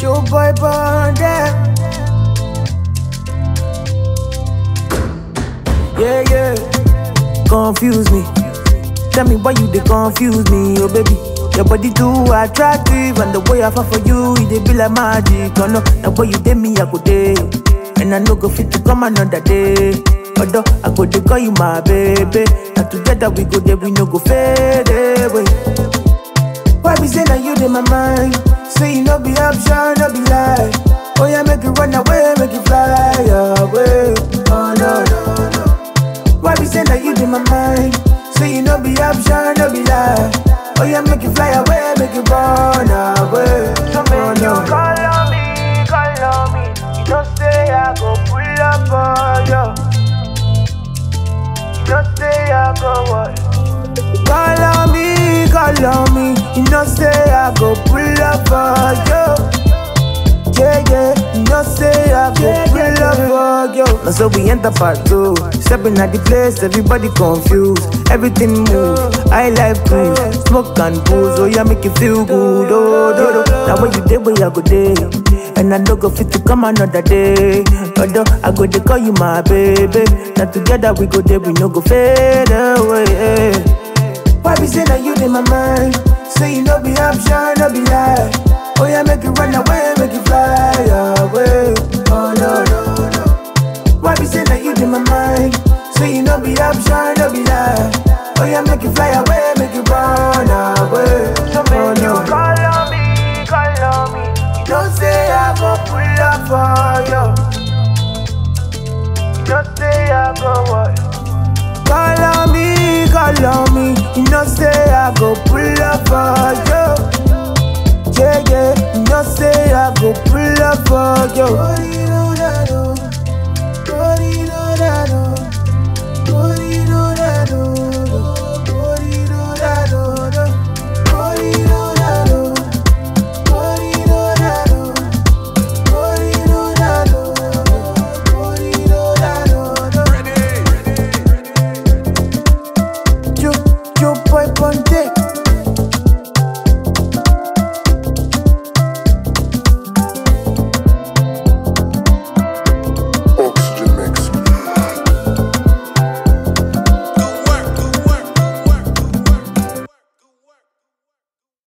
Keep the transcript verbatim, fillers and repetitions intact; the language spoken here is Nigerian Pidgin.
Show boy bonded. Yeah, yeah. Confuse me. Tell me why you they confuse me, oh baby. Your body too attractive, and the way I fall for you, it dey be like magic. Oh no, the way you did me, I go day, and I no go fit to come another day. Although I go dey call you my baby, and together we go there, we no go fade away. Why be say that you in my mind? Say you no be option, no be lie. Oh yeah, make it run away, make it fly away. Oh no, no, no. Why be say that you in my mind? Say you no be option, no be lie. Oh yeah, make it fly away, make it run away. So make you call on me, call on me. You don't say I go pull up on you. You don't say I go what? Call on me, call on me. You know say I go pull up for you. Yeah, yeah, you know say I go yeah, pull yeah, up yeah. for you. Now so we enter part two. Stepping at the place, everybody confused. Everything move, I like cruise. Smoke and booze, oh yeah, make you feel good. Oh, do, do. Now when you day, where I go day. And I no go fit to come another day. Although I go to call you my baby. Now together we go there, we no go fade away. Why be say that you in my mind? Say you no be option, no be lie. Oh yeah, make it run away, make it fly away. Oh no, no, no. Why be say that you in my mind? Say you no be option, no be lie. Oh yeah, make it fly away, make it run away. So make oh, you no. call on me, call on me. You don't say I go pull up for you. You don't say I go what? Call on me, call on me. You know say I go pull up for